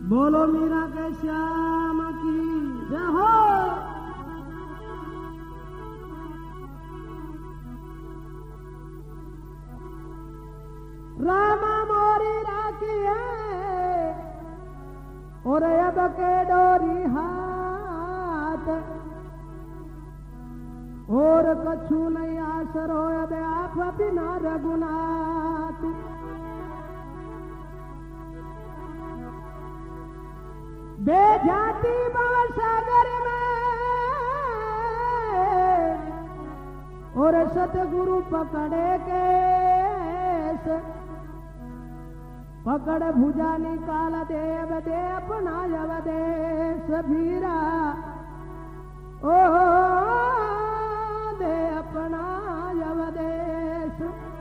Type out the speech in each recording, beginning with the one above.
बोलो मीरा के श्याम की जय हो। रामा मोरी राखी है और अब के डोरी हाथ और कछु नहीं आसरो अब आप बिना रघुनाथ। बेजाती सागर में और सतगुरु पकड़े केस पकड़ भुजा निकाल देव दे अपना जब देश भीरा ओ दे अपना जब देश।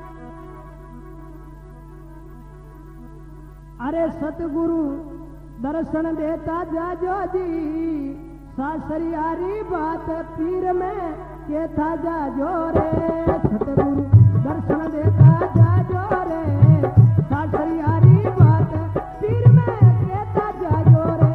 अरे सतगुरु दर्शन देता जाजो जी सासरियारी बात पीर में के था जाजो रे। सतगुरु दर्शन देता जाजो रे सासरियारी बात पीर में के था जाजो रे।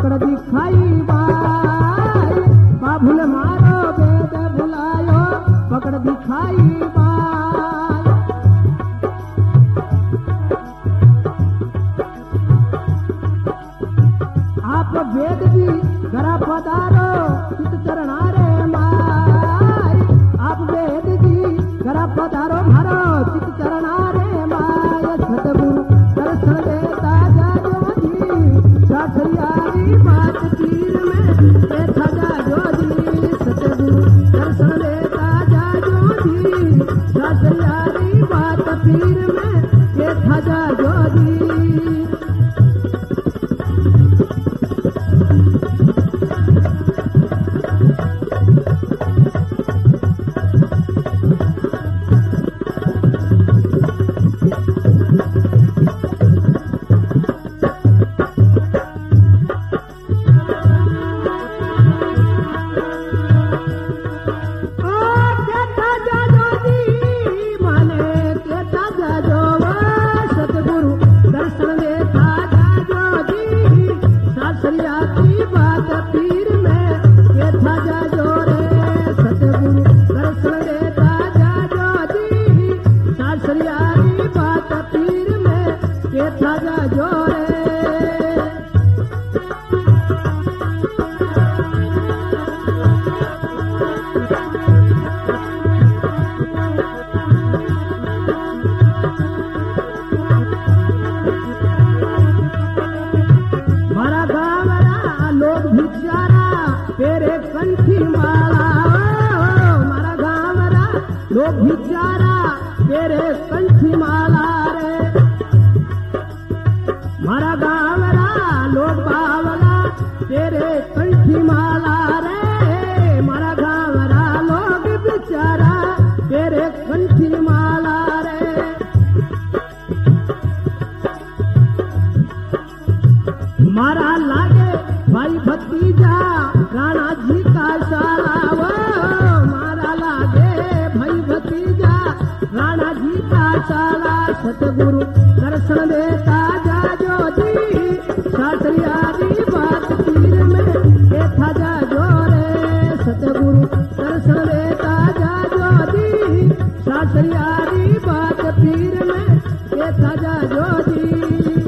पकड़ दिखाई बाई, बाबुल मारो वेद भुलायो, पकड़ दिखाई बाई। आप वेद जी घरा पधारो, चित चरणा रे माई, आप वेद जी घरा पधारो मारो, चित चरणा रे माय। सतगुरु दर्शन देता जाजो जी, सासरियारी बात पीर में बैठा जाजो जी। सतगुरु दर्शन देता जाजो जी, सासरियारी बात पीर में बैठा जाजो जी। लोग भिचारा तेरे कंठी माला रे, मारा गावरा लोग बावला तेरे कंठी माला रे, मारा गावरा लोग बिचारा तेरे कंठी माला रे। मारा लागे भाई भतीजा राणा जी का साला, वो मारा लागे भाई भतीजा राणा जी का साला। सतगुरु दर्शन देता जाजो जी, सासरियारी बात पीर में बैठा जाजो रे। सतगुरु दर्शन देता जाजो जी, सासरियारी बात पीर में बैठा जाजो जी।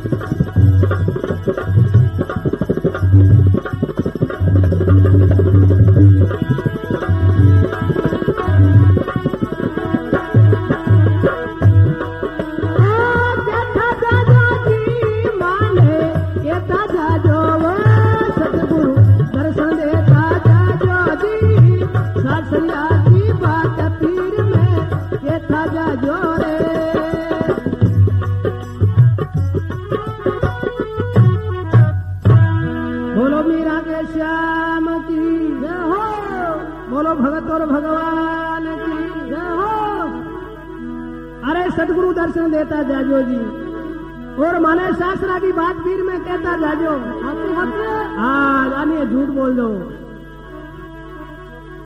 बोलो मीरा के श्याम की जय हो, बोलो भगत और भगवान की जय हो। अरे सतगुरु दर्शन देता जाजो जी, और माने शास्त्रा की बात पीर में कहता जाजो। हाँ जानिए, झूठ बोल दो।